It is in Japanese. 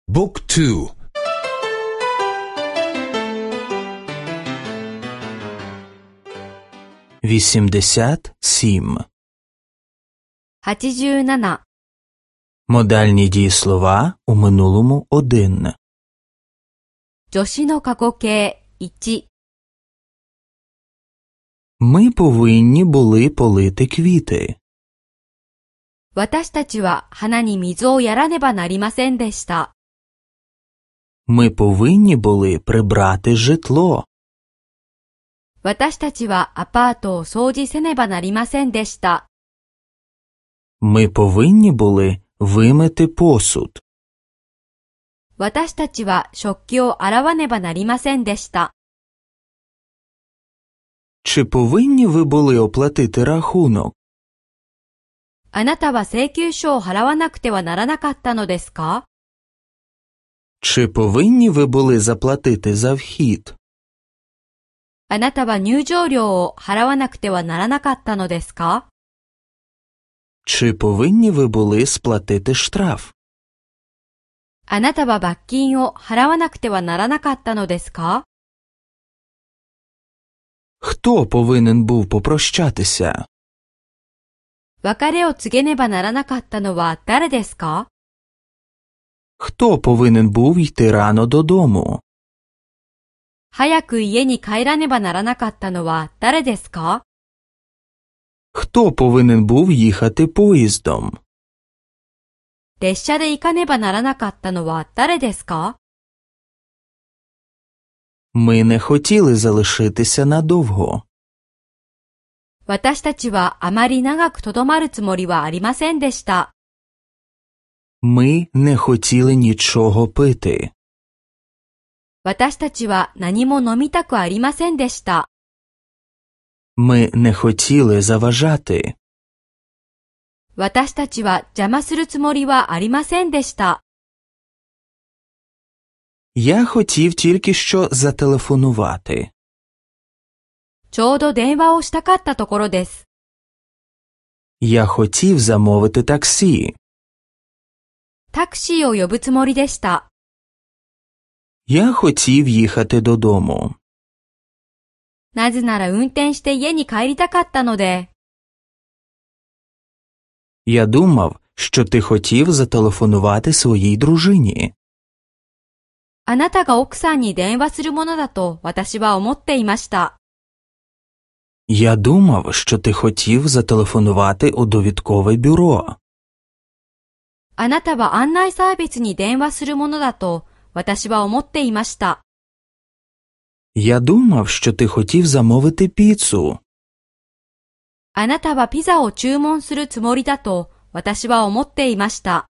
Book 2 87. 87. Модальні дієслова у минулому один. 助詞の過去形1。 Ми повинні були полити квіти. 私たちは花に水をやらねばなりませんでした。 Ми повинні були прибрати житло. 私たちはアパートを掃除せねばなりませんでした。 Ми повинні були вимити посуд. 私たちは食器を洗わねばなりませんでした。 Чи повинні ви були оплатити рахунок? あなたは請求書を払わなくてはならなかったのですか？ Чи повинні ви були заплатити за вхід? あなたは入場料を払わなくてはならなかったのですか？ Чи повинні ви були сплатити штраф? あなたは罰金を払わなくてはならなかったのですか？ Хто повинен був попрощатися? 別れを告げねばならなかったのは誰ですか？ Хто повинен був йти рано додому? 早く家に帰らねばならなかったのは誰ですか？ Хто повинен був їхати поїздом? 列車で行かねばならなかったのは誰ですか？ Ми не хотіли залишитися надовго. 私たちはあまり長くとどまるつもりはありませんでした。 Ми не хотіли нічого пити. 私たちは何も飲みたくありませんでした。 Ми не хотіли заважати. 私たちは邪魔するつもりはありませんでした。 Я хотів тільки що зателефонувати. ちょうど電話をしたかったところです。 Я хотів замовити таксі. タクシーを呼ぶつもりでした。 Я хотів їхати додому. なぜなら運転して家に帰りたかったので。 Я думав, що ти хотів зателефонувати своїй дружині. あなたが奥さんに電話するものだと私は思っていました。 Я думав, що ти хотів зателефонувати у довідкове бюро. あなたは案内サービスに電話するものだと私は思っていました。 Я думав, що ти хотів замовити піцу. あなたはピザを注文するつもりだと私は思っていました。